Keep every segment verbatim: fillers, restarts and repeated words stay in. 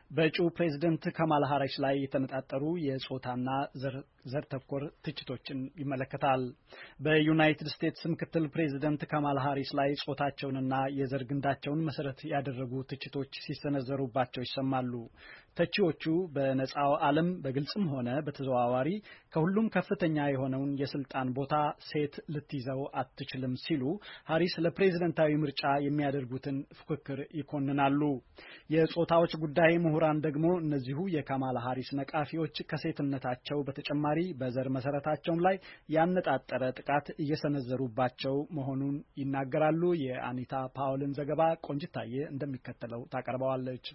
በእጩ ፕሬዝዳንት ካማላ ሃሪስ ላይ የተነጣጠሩ የጾታና ዘር ተኮር ትችቶችን ይመለከታል። በዩናይትድ ስቴትስ ምክትል ፕሬዝዳንት ካማላ ሃሪስ ላይ ጾታቸውንና የዘር ግንዳቸውን መሰረት ያደረጉ ትችቶች ሲሰነዘሩባቸው ይሰማሉ። ተቺዎቹ በነጻው ዓለም በግልጽም ሆነ በተዘዋዋሪ ከሁሉም ከፍተኛ የሆነውን የስልጣን ቦታ ሴት ልትይዘው አትችልም ሲሉ ሃሪስ ለፕሬዝዳንታዊ ምርጫ የሚያደርጉትን ፉክክር ይኮንናሉ። የጾታዎች ጉዳይ ምሁራን ደግሞ እነዚሁ የካማላ ሃሪስ ነቃፊዎች ከሴትነታቸው በተጨማሪ በዘር መሰረታቸው ላይ ያነጣጠረ ጥቃት እየሰነዘሩባቸው መሆኑን ይናገራሉ። የአኒታ ፓውልን ዘገባ ቆንጅታዬ እንደሚከተለው ታቀርበዋለች።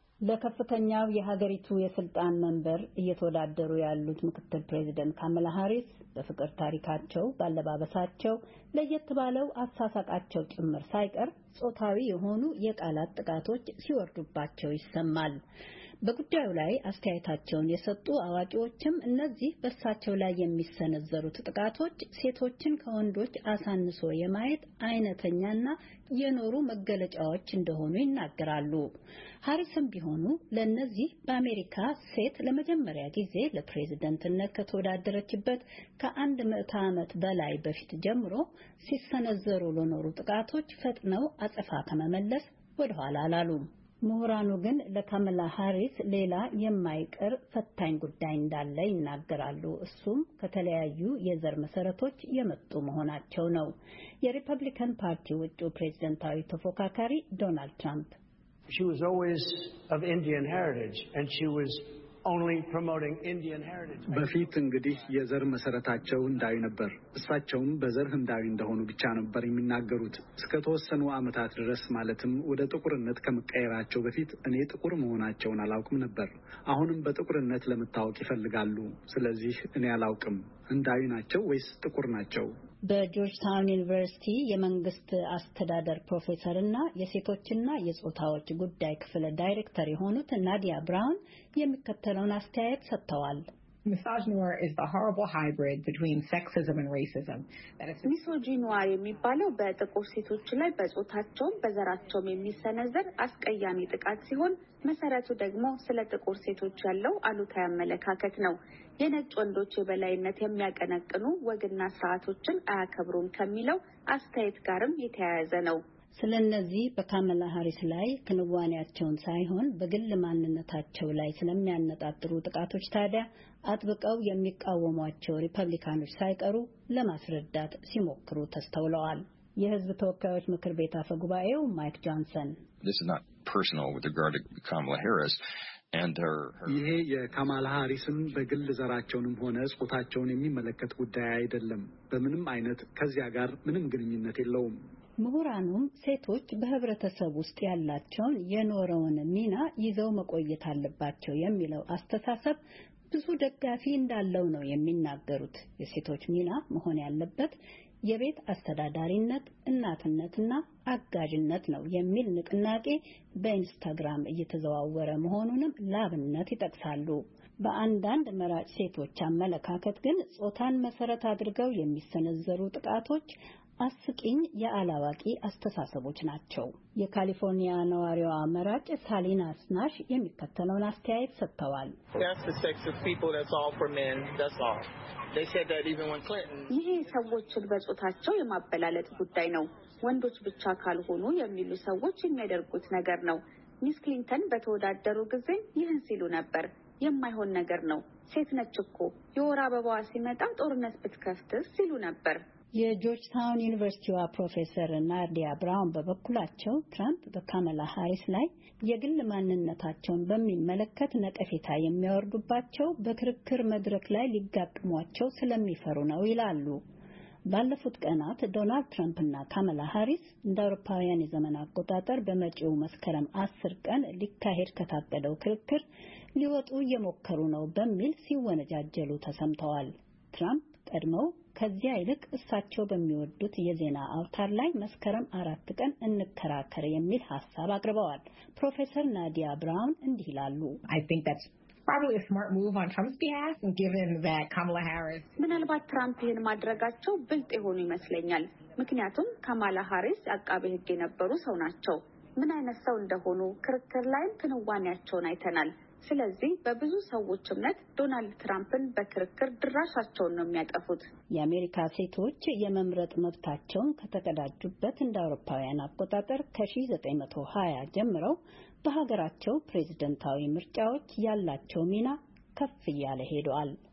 ለከፍተኛው የሀገሪቱ የስልጣን መንበር እየተወዳደሩ ያሉት ምክትል ፕሬዝዳንት ካማላ ሃሪስ በፍቅር ታሪካቸው ባለባበሳቸው ለየት ባለው አሳሳቃቸው ጭምር ሳይቀር ጾታዊ የሆኑ የቃላት ጥቃቶች ሲወርዱባቸው ይሰማል። በጉዳዩ ላይ አስተያየታቸውን የሰጡ አዋቂዎችም እነዚህ በእሳቸው ላይ የሚሰነዘሩት ጥቃቶች ሴቶችን ከወንዶች አሳንሶ የማየት አይነተኛና የኖሩ መገለጫዎች እንደሆኑ ይናገራሉ። ሃሪስም ቢሆኑ ለነዚህ በአሜሪካ ሴት ለመጀመሪያ ጊዜ ለፕሬዝዳንትነት ከተወዳደረችበት ከአንድ ምዕተ ዓመት በላይ በፊት ጀምሮ ሲሰነዘሩ ለኖሩ ጥቃቶች ፈጥነው አጸፋ ከመመለስ ወደ ኋላ አላሉም። ምሁራኑ ግን ለካማላ ሃሪስ ሌላ የማይቀር ፈታኝ ጉዳይ እንዳለ ይናገራሉ። እሱም ከተለያዩ የዘር መሰረቶች የመጡ መሆናቸው ነው። የሪፐብሊካን ፓርቲ ውጭ ፕሬዝዳንታዊ ተፎካካሪ ዶናልድ ትራምፕ She was always of Indian heritage and she was only promoting Indian heritage. በፊት እንግዲህ የዘር መሰረታቸው ህንዳዊ ነበር። እሳቸውም በዘር ህንዳዊ እንደሆኑ ብቻ ነበር የሚናገሩት። እስከ ተወሰኑ ዓመታት ድረስ ማለትም ወደ ጥቁርነት ከመቀየራቸው በፊት እኔ ጥቁር መሆናቸውን አላውቅም ነበር። አሁንም በጥቁርነት ለመታወቅ ይፈልጋሉ። ስለዚህ እኔ አላውቅም ህንዳዊ ናቸው ወይስ ጥቁር ናቸው። በጆርጅ ታውን ዩኒቨርሲቲ የመንግስት አስተዳደር ፕሮፌሰር እና የሴቶችና የጾታዎች ጉዳይ ክፍል ዳይሬክተር የሆኑት ናዲያ ብራውን የሚከተለውን አስተያየት ሰጥተዋል። Misogynoir is the horrible hybrid between sexism and racism. ሚሶጂኖር የሚባለው በጥቁር ሴቶች ላይ በጾታቸውም በዘራቸውም የሚሰነዘር አስቀያሚ ጥቃት ሲሆን መሰረቱ ደግሞ ስለ ጥቁር ሴቶች ያለው አሉታዊ አመለካከት ነው። የነጭ ወንዶች የበላይነት የሚያቀነቅኑ ወግና ስርዓቶችን አያከብሩም ከሚለው አስተያየት ጋርም የተያያዘ ነው። ስለነዚህ በካማላ ሃሪስ ላይ ክንዋኔያቸውን ሳይሆን በግል ማንነታቸው ላይ ስለሚያነጣጥሩ ጥቃቶች ታዲያ አጥብቀው የሚቃወሟቸው ሪፐብሊካኖች ሳይቀሩ ለማስረዳት ሲሞክሩ ተስተውለዋል። የህዝብ ተወካዮች ምክር ቤት አፈ ጉባኤው ማይክ ጆንሰን This is not personal with regard to Kamala Harris and her, her ይሄ የካማላ ሃሪስን በግል ዘራቸውንም ሆነ ጾታቸውን የሚመለከት ጉዳይ አይደለም። በምንም አይነት ከዚያ ጋር ምንም ግንኙነት የለውም። ምሁራኑም ሴቶች በህብረተሰብ ውስጥ ያላቸውን የኖረውን ሚና ይዘው መቆየት አለባቸው የሚለው አስተሳሰብ ብዙ ደጋፊ እንዳለው ነው የሚናገሩት። የሴቶች ሚና መሆን ያለበት የቤት አስተዳዳሪነት፣ እናትነትና አጋዥነት ነው የሚል ንቅናቄ በኢንስታግራም እየተዘዋወረ መሆኑንም ላብነት ይጠቅሳሉ። በአንዳንድ መራጭ ሴቶች አመለካከት ግን ጾታን መሰረት አድርገው የሚሰነዘሩ ጥቃቶች አስቂኝ የአላዋቂ አስተሳሰቦች ናቸው። የካሊፎርኒያ ነዋሪዋ መራጭ ሳሊና ስናሽ የሚከተለውን አስተያየት ሰጥተዋል። ይሄ ሰዎችን በጾታቸው የማበላለጥ ጉዳይ ነው፣ ወንዶች ብቻ ካልሆኑ የሚሉ ሰዎች የሚያደርጉት ነገር ነው። ሚስ ክሊንተን በተወዳደሩ ጊዜ ይህን ሲሉ ነበር። የማይሆን ነገር ነው፣ ሴት ነች እኮ የወር አበባዋ ሲመጣ ጦርነት ብትከፍትስ ሲሉ ነበር። የጆርጅ ታውን ዩኒቨርሲቲዋ ፕሮፌሰር ናዲያ ብራውን በበኩላቸው ትራምፕ በካማላ ሃሪስ ላይ የግል ማንነታቸውን በሚመለከት ነቀፌታ የሚያወርዱባቸው በክርክር መድረክ ላይ ሊጋጥሟቸው ስለሚፈሩ ነው ይላሉ። ባለፉት ቀናት ዶናልድ ትራምፕ እና ካማላ ሃሪስ እንደ አውሮፓውያን የዘመን አቆጣጠር በመጪው መስከረም አስር ቀን ሊካሄድ ከታቀደው ክርክር ሊወጡ እየሞከሩ ነው በሚል ሲወነጃጀሉ ተሰምተዋል። ትራምፕ ቀድመው ከዚያ ይልቅ እሳቸው በሚወዱት የዜና አውታር ላይ መስከረም አራት ቀን እንከራከር የሚል ሐሳብ አቅርበዋል። ፕሮፌሰር ናዲያ ብራውን እንዲህ ይላሉ። I think that's probably a smart move on Trump's behalf given that Kamala Harris ምናልባት ትራምፕ ይህን ማድረጋቸው ብልጥ የሆኑ ይመስለኛል። ምክንያቱም ካማላ ሃሪስ አቃቤ ሕግ የነበሩ ሰው ናቸው። ምን አይነት ሰው እንደሆኑ ክርክር ላይም ክንዋኔያቸውን አይተናል። ስለዚህ በብዙ ሰዎች እምነት ዶናልድ ትራምፕን በክርክር ድራሻቸውን ነው የሚያጠፉት። የአሜሪካ ሴቶች የመምረጥ መብታቸውን ከተቀዳጁበት እንደ አውሮፓውያን አቆጣጠር ከአስራ ዘጠኝ መቶ ሀያ ጀምረው በሀገራቸው ፕሬዝደንታዊ ምርጫዎች ያላቸው ሚና ከፍ እያለ ሄዷል።